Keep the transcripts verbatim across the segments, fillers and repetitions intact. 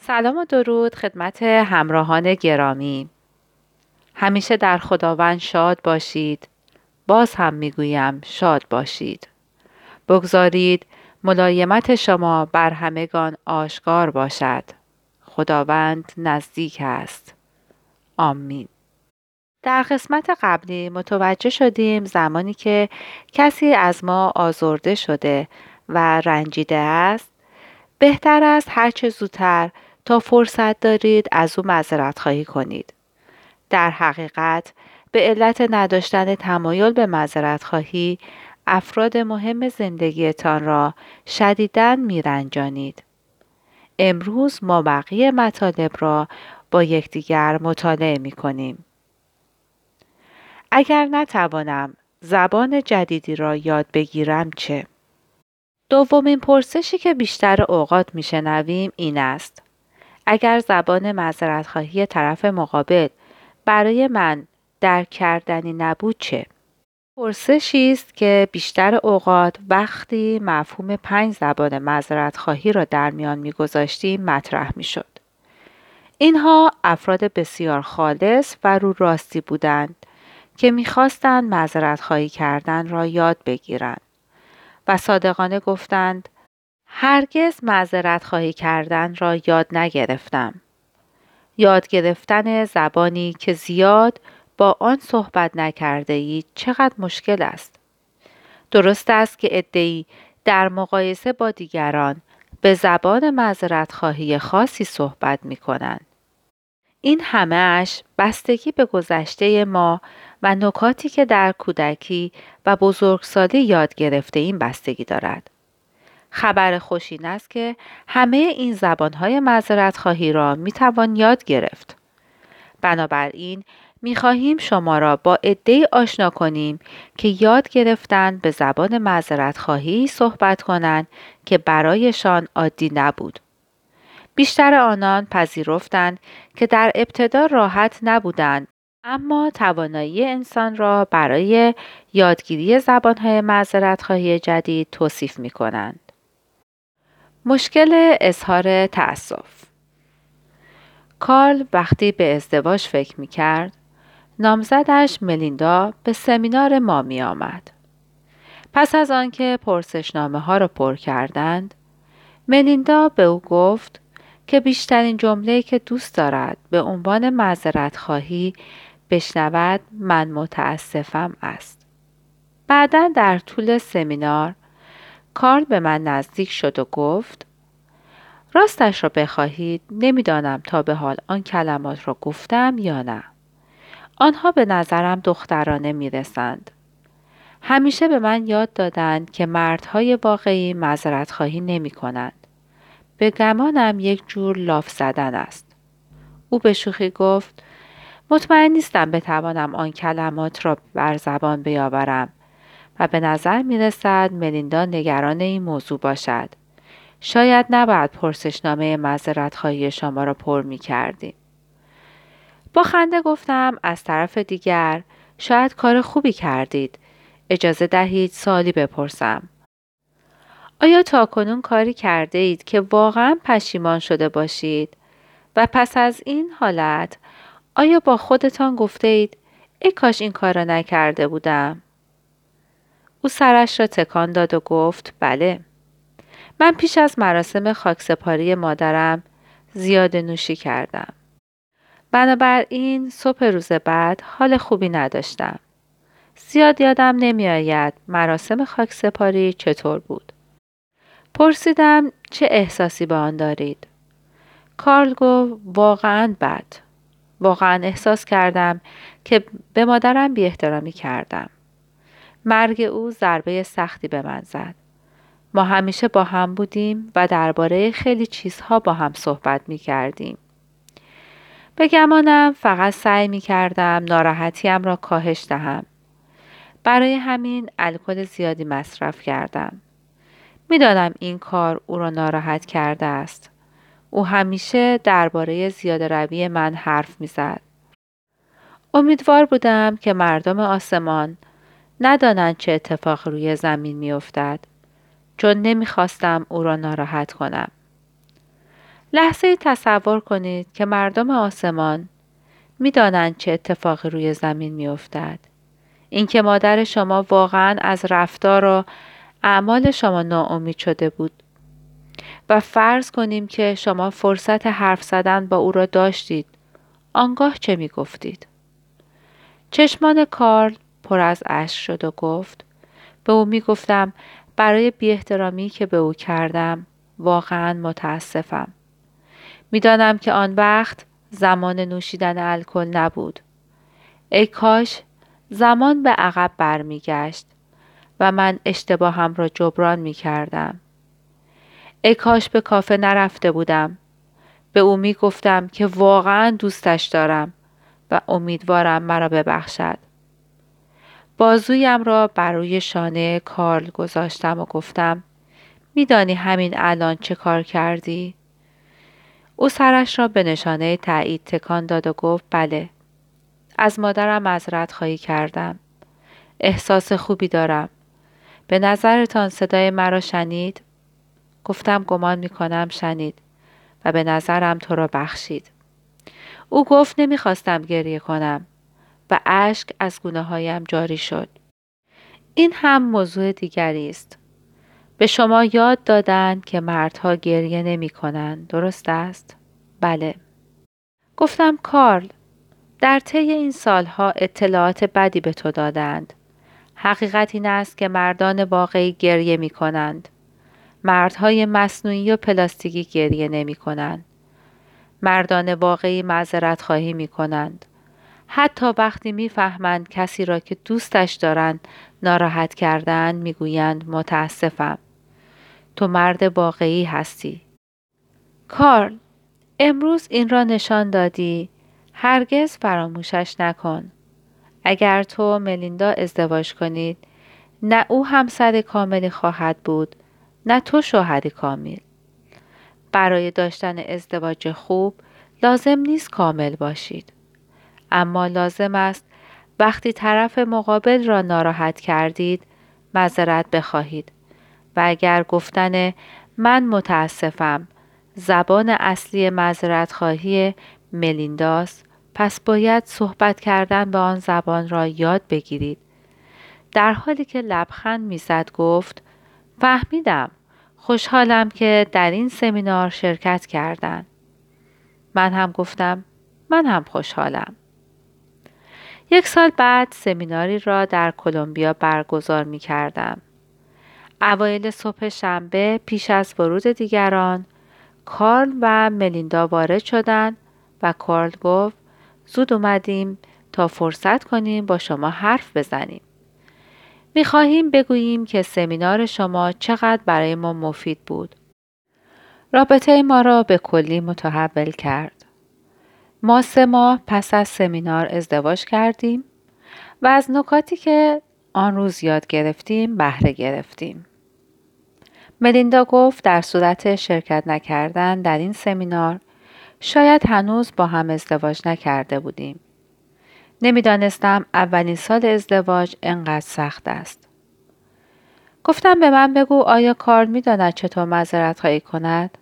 سلام و درود خدمت همراهان گرامی. همیشه در خداوند شاد باشید. باز هم میگویم شاد باشید. بگذارید ملایمت شما بر همگان آشکار باشد. خداوند نزدیک است. آمین. در قسمت قبلی متوجه شدیم زمانی که کسی از ما آزرده شده و رنجیده است، بهتر است هرچه زودتر تا فرصت دارید از او معذرت خواهی کنید. در حقیقت به علت نداشتن تمایل به معذرت خواهی افراد مهم زندگیتان را شدیداً میرنجانید. امروز ما بقیه مطالب را با یکدیگر مطالعه می کنیم. اگر نتوانم زبان جدیدی را یاد بگیرم چه؟ دومین پرسشی که بیشتر اوقات میشنویم این است: اگر زبان معذرت‌خواهی طرف مقابل برای من درک کردنی نبود چه؟ پرسشی است که بیشتر اوقات وقتی مفهوم پنج زبان معذرت‌خواهی را در میان می‌گذاشتیم مطرح می‌شد. اینها افراد بسیار خالص و رو راستی بودند که می‌خواستند معذرت‌خواهی کردن را یاد بگیرند و صادقانه گفتند هرگز معذرت خواهی کردن را یاد نگرفتم. یاد گرفتن زبانی که زیاد با آن صحبت نکرده اید چقدر مشکل است. درست است که عده‌ای در مقایسه با دیگران به زبان معذرت خواهی خاصی صحبت می کنند. این همه‌اش بستگی به گذشته ما و نکاتی که در کودکی و بزرگسالی یاد گرفته این بستگی دارد. خبر خوش این است که همه این زبانهای معذرت خواهی را می توان یاد گرفت. بنابراین می خواهیم شما را با عده‌ای آشنا کنیم که یاد گرفتند به زبان معذرت خواهی صحبت کنند که برایشان عادی نبود. بیشتر آنان پذیرفتند که در ابتدا راحت نبودند، اما توانایی انسان را برای یادگیری زبانهای معذرت خواهی جدید توصیف می کنند. مشکل اظهار تأسف. کارل وقتی به ازدواج فکر می کرد، نامزدش ملیندا به سمینار ما می آمد. پس از آنکه پرسشنامه ها را پر کردند، ملیندا به او گفت که بیشترین جمله‌ای که دوست دارد به عنوان معذرت خواهی بشنود من متاسفم است. بعداً در طول سمینار کارل به من نزدیک شد و گفت راستش را بخواهید نمیدانم تا به حال آن کلمات را گفتم یا نه. آنها به نظرم دخترانه می رسند. همیشه به من یاد دادند که مردهای واقعی معذرت خواهی نمی کنند. به گمانم یک جور لاف زدن است. او به شوخی گفت مطمئن نیستم بتوانم آن کلمات را بر زبان بیاورم و به نظر می رسد ملیندا نگران این موضوع باشد. شاید نباید پرسشنامه معذرت خواهی شما را پر می کردیم. با خنده گفتم از طرف دیگر شاید کار خوبی کردید. اجازه دهید سوالی بپرسم. آیا تاکنون کاری کرده اید که واقعا پشیمان شده باشید و پس از این حالت آیا با خودتان گفته اید ای کاش این کار را نکرده بودم؟ او سرش را تکان داد و گفت بله. من پیش از مراسم خاکسپاری مادرم زیاده نوشی کردم. بنابراین صبح روز بعد حال خوبی نداشتم. زیاد یادم نمی آید مراسم خاکسپاری چطور بود. پرسیدم چه احساسی به آن دارید؟ کارل گفت واقعاً بد. واقعاً احساس کردم که به مادرم بی احترامی کردم. مرگ او ضربه سختی به من زد. ما همیشه با هم بودیم و درباره خیلی چیزها با هم صحبت می کردیم. به گمانم فقط سعی می کردم ناراحتیم را کاهش دهم. برای همین الکل زیادی مصرف کردم. می دانم این کار او را ناراحت کرده است. او همیشه درباره زیاده روی من حرف می زد. امیدوار بودم که مردم آسمان ندانند چه اتفاق روی زمین می افتد. چون نمی خواستم او را ناراحت کنم. لحظه تصور کنید که مردم آسمان می‌دانند چه اتفاقی روی زمین می‌افتد. اینکه مادر شما واقعاً از رفتار و اعمال شما ناامید شده بود و فرض کنیم که شما فرصت حرف زدن با او را داشتید. آنگاه چه می گفتید؟ چشمان کارل پر از اشک شد و گفت به او می گفتم برای بی احترامی که به او کردم واقعاً متاسفم. می دانم که آن وقت زمان نوشیدن الکل نبود. ای کاش زمان به عقب برمی گشت و من اشتباهم را جبران می کردم. ای کاش به کافه نرفته بودم. به او می گفتم که واقعا دوستش دارم و امیدوارم مرا ببخشد. بازویم را بر روی شانه کارل گذاشتم و گفتم می دانی همین الان چه کار کردی؟ او سرش را به نشانه تایید تکان داد و گفت بله. از مادرم معذرت خواهی کردم. احساس خوبی دارم. به نظرتان صدای مرا شنید؟ گفتم گمان می کنم شنید و به نظرم تو را بخشید. او گفت نمیخواستم گریه کنم و اشک از گونه هایم جاری شد. این هم موضوع دیگری است. به شما یاد دادند که مردها گریه نمی کنند. درست است؟ بله. گفتم کارل، در طی این سالها اطلاعات بدی به تو دادند. حقیقت این است که مردان واقعی گریه می کنند. مردهای مصنوعی و پلاستیکی گریه نمی کنند. مردان واقعی معذرت خواهی می کنند. حتی وقتی می فهمند کسی را که دوستش دارند ناراحت کردند می گویند متاسفم. تو مرد واقعی هستی. کارل، امروز این را نشان دادی. هرگز فراموشش نکن. اگر تو و ملیندا ازدواج کنید، نه او همسر کاملی خواهد بود، نه تو شوهری کامل. برای داشتن ازدواج خوب لازم نیست کامل باشید. اما لازم است وقتی طرف مقابل را ناراحت کردید معذرت بخواهید و اگر گفتن من متاسفم زبان اصلی معذرت خواهی ملینداست، پس باید صحبت کردن به آن زبان را یاد بگیرید. در حالی که لبخند میزد گفت فهمیدم. خوشحالم که در این سمینار شرکت کردند. من هم گفتم من هم خوشحالم. یک سال بعد سمیناری را در کلمبیا برگزار می کردم. اوایل صبح شنبه پیش از ورود دیگران کارل و ملیندا وارد شدند و کارل گفت زود اومدیم تا فرصت کنیم با شما حرف بزنیم. می خواهیم بگوییم که سمینار شما چقدر برای ما مفید بود. رابطه ما را به کلی متحول کرد. ما سه ماه پس از سمینار ازدواج کردیم و از نکاتی که آن روز یاد گرفتیم بهره گرفتیم. ملیندا گفت در صورت شرکت نکردن در این سمینار شاید هنوز با هم ازدواج نکرده بودیم. نمیدانستم اولین سال ازدواج انقدر سخت است. گفتم به من بگو آیا کارل میداند چطور معذرت خواهی کند؟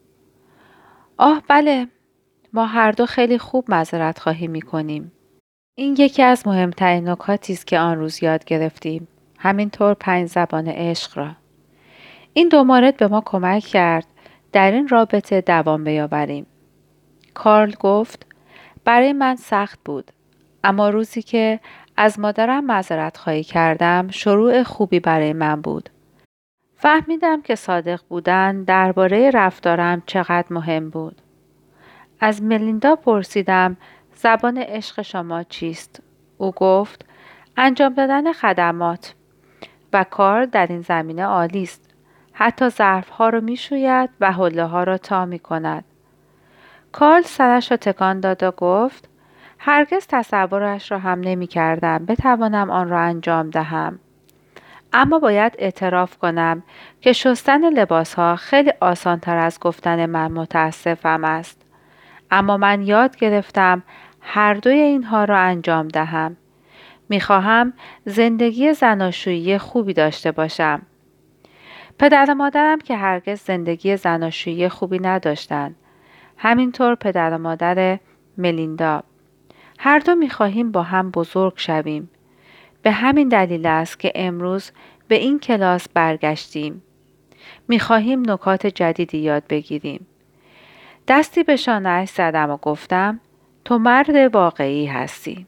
آه بله، ما هر دو خیلی خوب معذرت خواهی میکنیم. این یکی از مهمترین نکاتی است که آن روز یاد گرفتیم. همینطور پنج زبان عشق را. این دو مورد به ما کمک کرد در این رابطه دوام بیاوریم. کارل گفت برای من سخت بود، اما روزی که از مادرم معذرت خواهی کردم شروع خوبی برای من بود. فهمیدم که صادق بودن درباره رفتارم چقدر مهم بود. از ملیندا پرسیدم زبان عشق شما چیست؟ او گفت انجام دادن خدمات و کار در این زمینه عالی است. حتی ظرفها را می شوید و حله ها را تا می کند. کارل سرش را تکان داد و گفت هرگز تصورش را هم نمی کردم بتوانم آن را انجام دهم. اما باید اعتراف کنم که شستن لباس ها خیلی آسان تر از گفتن من متاسفم است. اما من یاد گرفتم هر دوی اینها را انجام دهم. می خواهم زندگی زناشویی خوبی داشته باشم. پدر و مادرم که هرگز زندگی زناشویی خوبی نداشتند. همینطور پدر و مادر ملیندا. هر دو می‌خواهیم با هم بزرگ شویم. به همین دلیل است که امروز به این کلاس برگشتیم. می‌خواهیم نکات جدیدی یاد بگیریم. دستی به شانه‌اش زدم و گفتم تو مرد واقعی هستی.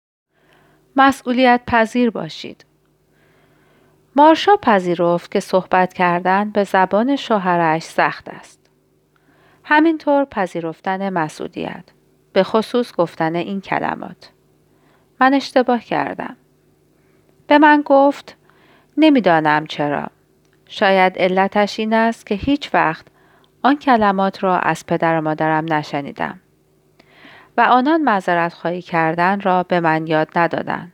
مسئولیت پذیر باشید. مارشا پذیرفت که صحبت کردن به زبان شوهرش سخت است. همینطور پذیرفتن مسئولیت، به خصوص گفتن این کلمات. من اشتباه کردم. به من گفت نمیدانم چرا. شاید علتش این است که هیچ وقت آن کلمات را از پدر و مادرم نشنیدم و آنان معذرت خواهی کردن را به من یاد ندادند.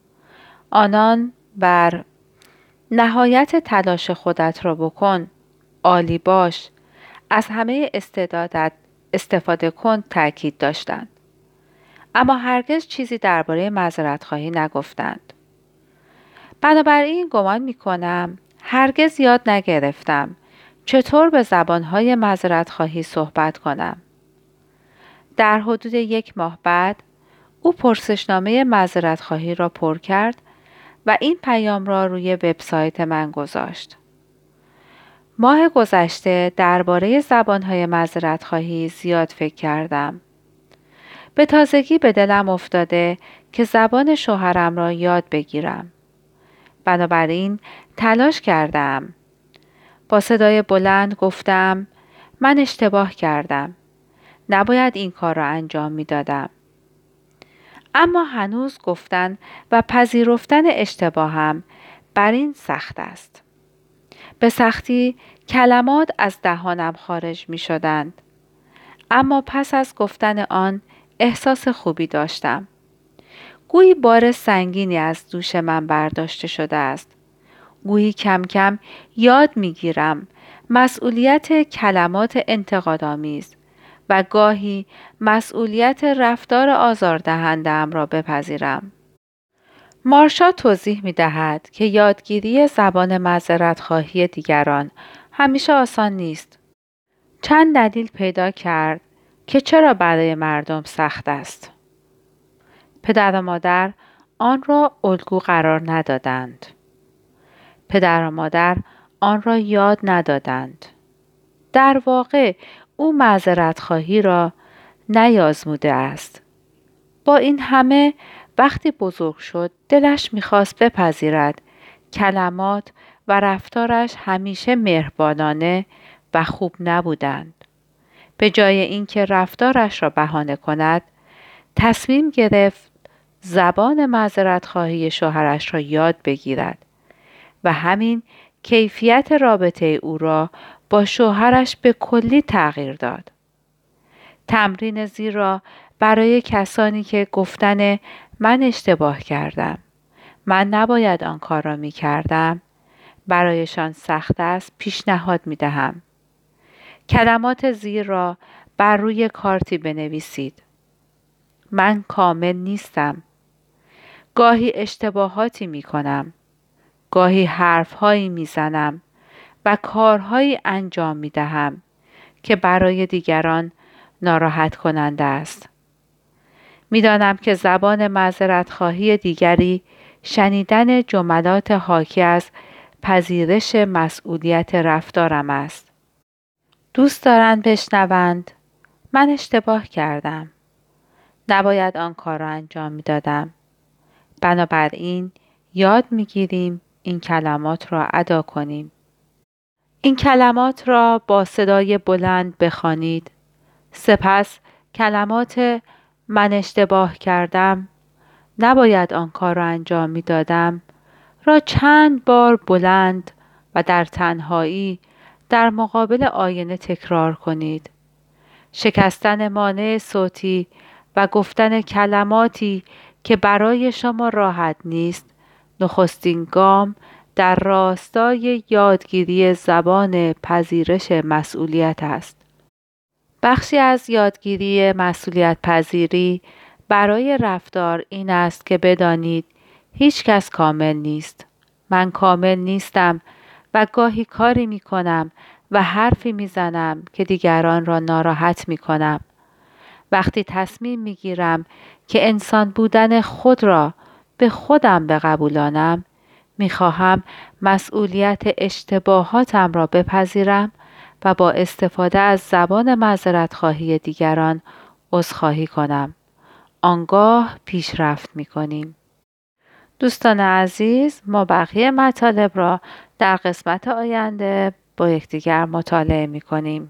آنان بر نهایت تلاش خودت را بکن، عالی باش، از همه استعدادت استفاده کن تاکید داشتند. اما هرگز چیزی درباره معذرت خواهی نگفتند. بنابراین گمان می کنم هرگز یاد نگرفتم چطور به زبانهای معذرت خواهی صحبت کنم. در حدود یک ماه بعد او پرسشنامه معذرت خواهی را پر کرد و این پیام را روی وبسایت من گذاشت. ماه گذشته درباره زبانهای معذرت خواهی زیاد فکر کردم. به تازگی به دلم افتاده که زبان شوهرم را یاد بگیرم. بنابراین تلاش کردم. با صدای بلند گفتم من اشتباه کردم. نباید این کار را انجام می دادم. اما هنوز گفتن و پذیرفتن اشتباهم بر این سخت است. به سختی کلمات از دهانم خارج می شدند. اما پس از گفتن آن احساس خوبی داشتم. گویی بار سنگینی از دوش من برداشته شده است. گویی کم کم یاد می گیرم مسئولیت کلمات انتقادآمیز و گاهی مسئولیت رفتار آزاردهنده‌ام را بپذیرم. مارشا توضیح می دهد که یادگیری زبان معذرت خواهی دیگران همیشه آسان نیست. چند دلیل پیدا کرد که چرا برای مردم سخت است. پدر و مادر آن را الگو قرار ندادند. پدر و مادر آن را یاد ندادند. در واقع او معذرت خواهی را نیازموده است. با این همه وقتی بزرگ شد دلش می‌خواست بپذیرد کلمات و رفتارش همیشه مهربانانه و خوب نبودند. به جای اینکه رفتارش را بهانه کند، تصمیم گرفت زبان معذرت خواهی شوهرش را یاد بگیرد و همین کیفیت رابطه او را با شوهرش به کلی تغییر داد. تمرین زیرا برای کسانی که گفتن من اشتباه کردم، من نباید آن کار را می کردم، برایشان سخت است پیشنهاد می دهم. کلمات زیر را بر روی کارتی بنویسید. من کامل نیستم. گاهی اشتباهاتی می کنم. گاهی حرفهایی می زنم و کارهایی انجام می دهم که برای دیگران ناراحت کننده است. می دانم که زبان معذرت خواهی دیگری شنیدن جملات حاکی از پذیرش مسئولیت رفتارم است. دوست دارند بشنوند من اشتباه کردم. نباید آن کار را انجام می دادم. بنابراین یاد می گیریم این کلمات را ادا کنیم. این کلمات را با صدای بلند بخوانید. سپس کلمات من اشتباه کردم، نباید آن کار را انجام می دادم را چند بار بلند و در تنهایی در مقابل آینه تکرار کنید. شکستن مانع صوتی و گفتن کلماتی که برای شما راحت نیست، نخستین گام در راستای یادگیری زبان پذیرش مسئولیت است. بخشی از یادگیری مسئولیت پذیری برای رفتار این است که بدانید هیچ کس کامل نیست. من کامل نیستم و گاهی کاری می کنم و حرفی میزنم که دیگران را ناراحت میکنم. وقتی تصمیم میگیرم که انسان بودن خود را به خودم بقبولانم، میخواهم مسئولیت اشتباهاتم را بپذیرم و با استفاده از زبان معذرت‌خواهی دیگران عذرخواهی کنم. آنگاه پیشرفت میکنیم. دوستان عزیز، ما بقیه مطالب را در قسمت آینده با یکدیگر مطالعه میکنیم.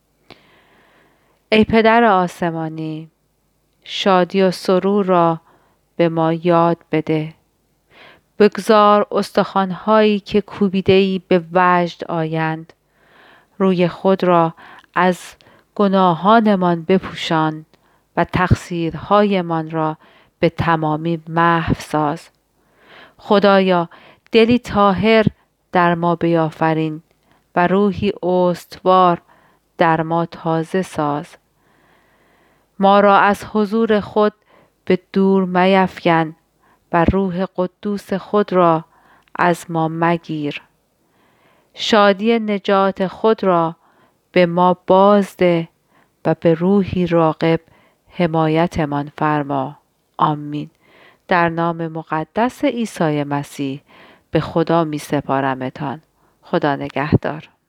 ای پدر آسمانی، شادی و سرور را به ما یاد بده. بگذار استخوان‌هایی که کوبیده‌ای به وجد آیند. روی خود را از گناهانمان بپوشان و تقصیرهایمان را به تمامی محو ساز. خدایا، دلی طاهر در ما بیافرین و روحی استوار در ما تازه ساز. ما را از حضور خود به دور میفکن و روح قدوس خود را از ما مگیر. شادی نجات خود را به ما بازده و به روحی راغب حمایتمان فرما. آمین. در نام مقدس عیسی مسیح به خدا می سپارمتان. خدا نگهدار.